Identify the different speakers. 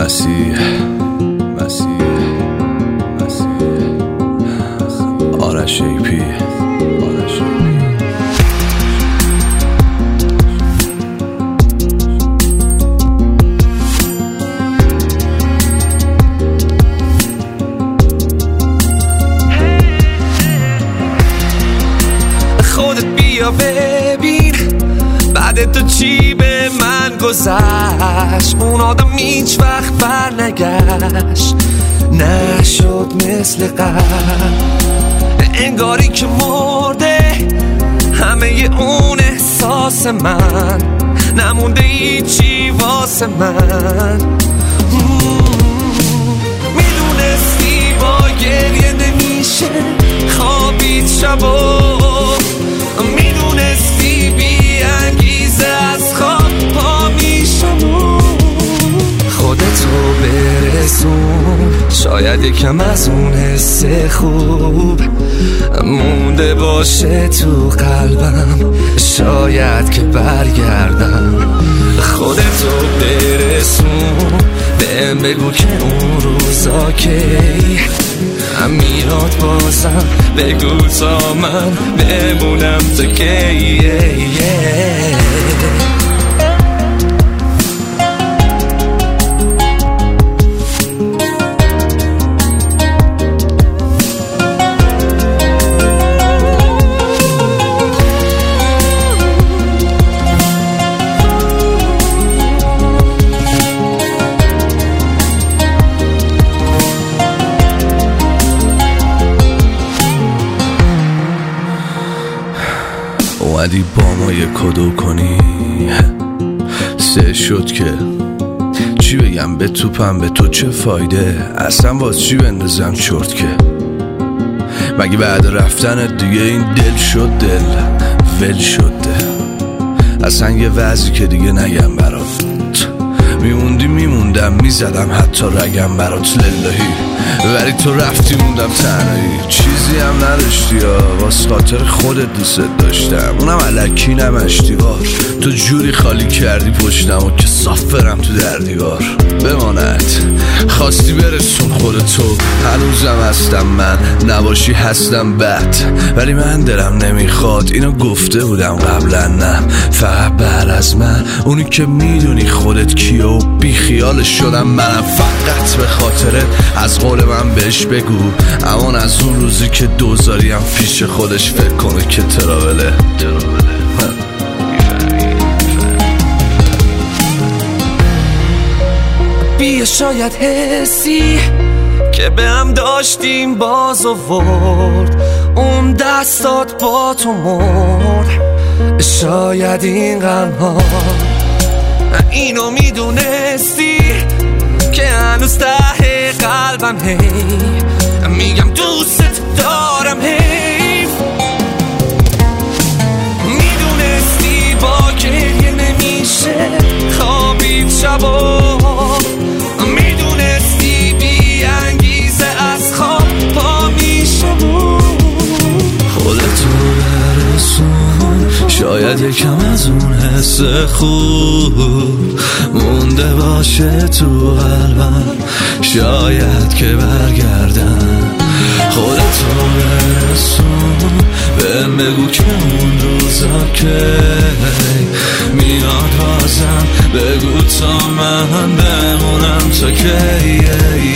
Speaker 1: مسیح آرش ایپی
Speaker 2: خودت بیا ببین بعد تو چی به من گذشت. اون آدم هیچ وقت بر نگشت، نشد مثل قبل، انگاری که مرده همه اون احساس من، نمونده هیچی واسه من. میدونستی با گریه نمیشه خوابید شبا، میدونستی بی انگیزه از خواب پا میشم. خودتو برسون، شاید یکم از اون حس خوب مونده باشه تو قلبم، شاید که برگردم. خودتو برسون، بهم بگو که اون روزا کی میاد بازم، بگو تا من بمونم تا کی.
Speaker 1: اومدی با ما یه کدو کنی، سه شد که چی بگم به توپم، به تو چه فایده، اصلا باز چی بندازم چرت که. مگه بعد رفتنت دیگه این دل شد دل ول شد دل، اصلا یه وضعی که دیگه نگم برات، میموندی میموندم میزدم حتی رگم برات للهی، ولی تو رفتی موندم تنهایی، چیزی هم نداشتی یا واسه خاطر خودت دوست داشتم، اونم الکی نمشتیوار، تو جوری خالی کردی پشتم و که صاف برم تو در دیوار. بماند خواستی برسون خودتو، هنوزم هستم من، نباشی هستم بد، ولی من دلم نمیخواد، اینو گفته بودم قبلا، نه فقط بعد از من اونی که میدونی خودت کیه و بی خیالش شدم منم، فقط به خاطرت از قول من بهش بگو، امان از اون روزی که دوزاریم پیش خودش فکر کنه که تراوله.
Speaker 2: بیا شاید حسی که به هم داشتیم باز آورد، اون دستات با تو مرد، شاید این غم‌ها اینو میدونستی که هنوز ته قلبم هی میگم دوست دارم، هی میدونستی با گریه نمیشه خوابید شبا، میدونستی بی انگیزه از خواب پا میشم.
Speaker 1: خودتو برسون، شاید یکم از اون حس خوب مونده باشه تو قلبم، شاید که برگردم. خودتو برسون، بهم بگو که اون روزا که میاد بازم، بگو تا من بمونم تا کی.